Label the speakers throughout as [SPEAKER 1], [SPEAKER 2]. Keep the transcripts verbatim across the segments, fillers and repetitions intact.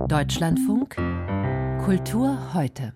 [SPEAKER 1] Deutschlandfunk Kultur heute.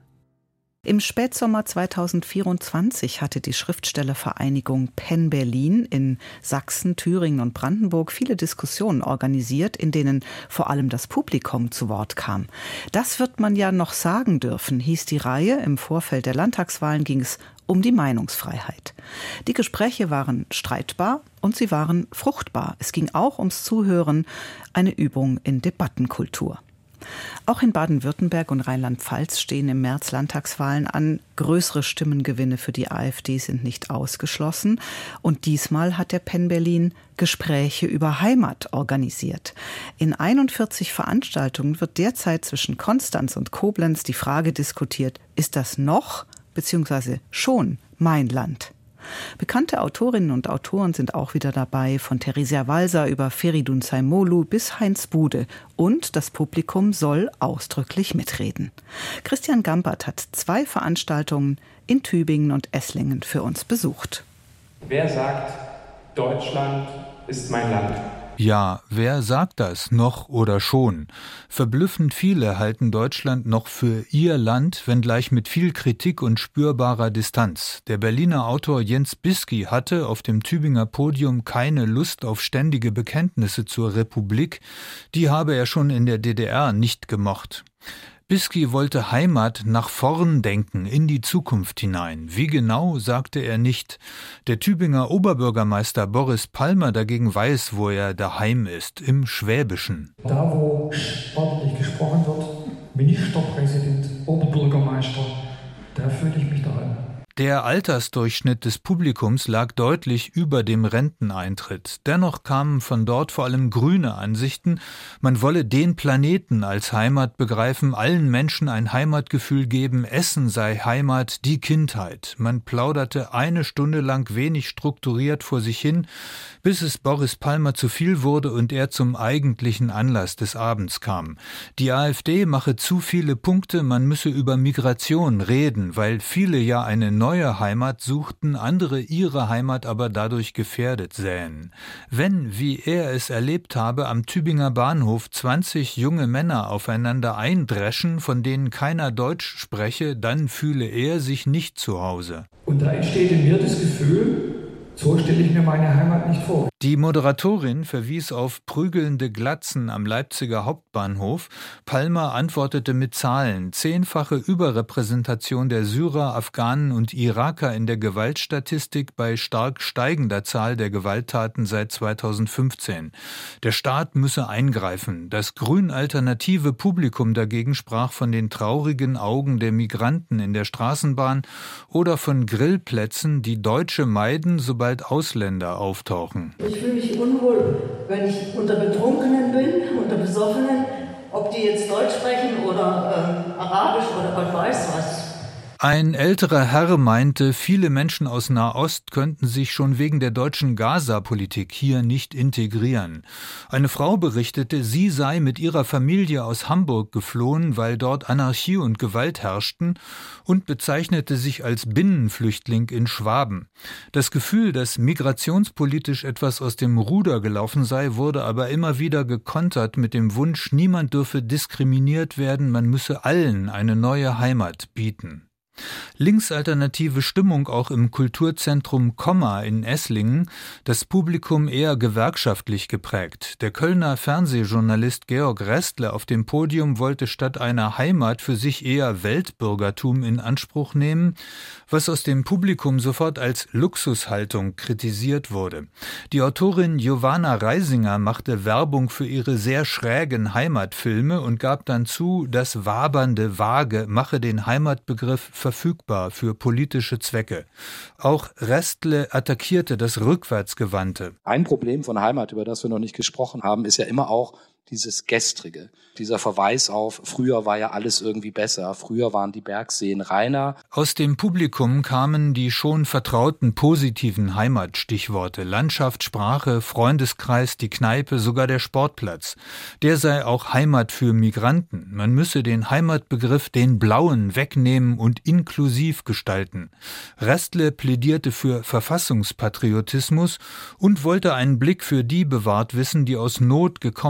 [SPEAKER 2] Im Spätsommer zweitausendvierundzwanzig hatte die Schriftstellervereinigung Penn Berlin in Sachsen, Thüringen und Brandenburg viele Diskussionen organisiert, in denen vor allem das Publikum zu Wort kam. Das wird man ja noch sagen dürfen, hieß die Reihe. Im Vorfeld der Landtagswahlen ging es um die Meinungsfreiheit. Die Gespräche waren streitbar und sie waren fruchtbar. Es ging auch ums Zuhören, eine Übung in Debattenkultur. Auch in Baden-Württemberg und Rheinland-Pfalz stehen im März Landtagswahlen an. Größere Stimmengewinne für die AfD sind nicht ausgeschlossen. Und diesmal hat der Penn Berlin Gespräche über Heimat organisiert. In einundvierzig Veranstaltungen wird derzeit zwischen Konstanz und Koblenz die Frage diskutiert, ist das noch bzw. schon mein Land? Bekannte Autorinnen und Autoren sind auch wieder dabei, von Theresia Walser über Feridun Zaimolu bis Heinz Bude. Und das Publikum soll ausdrücklich mitreden. Christian Gampert hat zwei Veranstaltungen in Tübingen und Esslingen für uns besucht.
[SPEAKER 3] Wer sagt, Deutschland ist mein Land?
[SPEAKER 4] Ja, wer sagt das noch oder schon? Verblüffend viele halten Deutschland noch für ihr Land, wenngleich mit viel Kritik und spürbarer Distanz. Der Berliner Autor Jens Bisky hatte auf dem Tübinger Podium keine Lust auf ständige Bekenntnisse zur Republik. Die habe er schon in der D D R nicht gemocht. Bisky wollte Heimat nach vorn denken, in die Zukunft hinein. Wie genau, sagte er nicht. Der Tübinger Oberbürgermeister Boris Palmer dagegen weiß, wo er daheim ist, im Schwäbischen.
[SPEAKER 5] Da, wo ordentlich gesprochen wird, Ministerpräsident, Oberbürgermeister, da fühle ich mich daheim.
[SPEAKER 4] Der Altersdurchschnitt des Publikums lag deutlich über dem Renteneintritt. Dennoch kamen von dort vor allem grüne Ansichten. Man wolle den Planeten als Heimat begreifen, allen Menschen ein Heimatgefühl geben, Essen sei Heimat, die Kindheit. Man plauderte eine Stunde lang wenig strukturiert vor sich hin, bis es Boris Palmer zu viel wurde und er zum eigentlichen Anlass des Abends kam. Die AfD mache zu viele Punkte, man müsse über Migration reden, weil viele ja eine neue Heimat suchten, andere ihre Heimat aber dadurch gefährdet sähen. Wenn, wie er es erlebt habe, am Tübinger Bahnhof zwanzig junge Männer aufeinander eindreschen, von denen keiner Deutsch spreche, dann fühle er sich nicht zu Hause.
[SPEAKER 5] Und da entsteht in mir das Gefühl, so stelle ich mir meine Heimat nicht vor.
[SPEAKER 4] Die Moderatorin verwies auf prügelnde Glatzen am Leipziger Hauptbahnhof. Palmer antwortete mit Zahlen. Zehnfache Überrepräsentation der Syrer, Afghanen und Iraker in der Gewaltstatistik bei stark steigender Zahl der Gewalttaten seit zweitausendfünfzehn. Der Staat müsse eingreifen. Das grün-alternative Publikum dagegen sprach von den traurigen Augen der Migranten in der Straßenbahn oder von Grillplätzen, die Deutsche meiden, sobald Ausländer auftauchen.
[SPEAKER 6] Ich fühle mich unwohl, wenn ich unter Betrunkenen bin, unter Besoffenen, ob die jetzt Deutsch sprechen oder ähm, Arabisch oder Gott weiß was.
[SPEAKER 4] Ein älterer Herr meinte, viele Menschen aus Nahost könnten sich schon wegen der deutschen Gaza-Politik hier nicht integrieren. Eine Frau berichtete, sie sei mit ihrer Familie aus Hamburg geflohen, weil dort Anarchie und Gewalt herrschten, und bezeichnete sich als Binnenflüchtling in Schwaben. Das Gefühl, dass migrationspolitisch etwas aus dem Ruder gelaufen sei, wurde aber immer wieder gekontert mit dem Wunsch, niemand dürfe diskriminiert werden, man müsse allen eine neue Heimat bieten. Linksalternative Stimmung auch im Kulturzentrum Komma in Esslingen, das Publikum eher gewerkschaftlich geprägt. Der Kölner Fernsehjournalist Georg Restle auf dem Podium wollte statt einer Heimat für sich eher Weltbürgertum in Anspruch nehmen, was aus dem Publikum sofort als Luxushaltung kritisiert wurde. Die Autorin Giovanna Reisinger machte Werbung für ihre sehr schrägen Heimatfilme und gab dann zu, das wabernde Vage mache den Heimatbegriff verfügbar für politische Zwecke. Auch Restle attackierte das Rückwärtsgewandte.
[SPEAKER 7] Ein Problem von Heimat, über das wir noch nicht gesprochen haben, ist ja immer auch dieses Gestrige. Dieser Verweis auf, früher war ja alles irgendwie besser, früher waren die Bergseen reiner.
[SPEAKER 4] Aus dem Publikum kamen die schon vertrauten positiven Heimatstichworte. Landschaft, Sprache, Freundeskreis, die Kneipe, sogar der Sportplatz. Der sei auch Heimat für Migranten. Man müsse den Heimatbegriff, den blauen, wegnehmen und inklusiv gestalten. Restle plädierte für Verfassungspatriotismus und wollte einen Blick für die bewahrt wissen, die aus Not gekommen seien,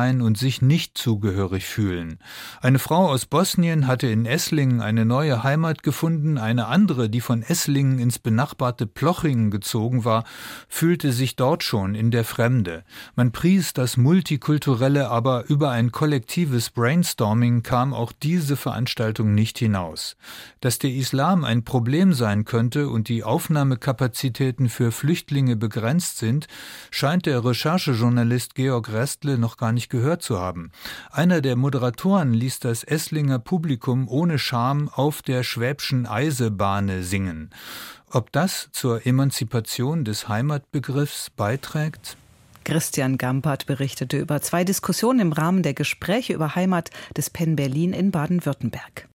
[SPEAKER 4] sein und sich nicht zugehörig fühlen. Eine Frau aus Bosnien hatte in Esslingen eine neue Heimat gefunden, eine andere, die von Esslingen ins benachbarte Plochingen gezogen war, fühlte sich dort schon in der Fremde. Man pries das Multikulturelle, aber über ein kollektives Brainstorming kam auch diese Veranstaltung nicht hinaus. Dass der Islam ein Problem sein könnte und die Aufnahmekapazitäten für Flüchtlinge begrenzt sind, scheint der Recherchejournalist Georg Restle noch gar nicht gehört zu haben. Einer der Moderatoren ließ das Esslinger Publikum ohne Scham auf der Schwäbschen Eisebahne singen. Ob das zur Emanzipation des Heimatbegriffs beiträgt?
[SPEAKER 2] Christian Gampert berichtete über zwei Diskussionen im Rahmen der Gespräche über Heimat des Penn Berlin in Baden-Württemberg.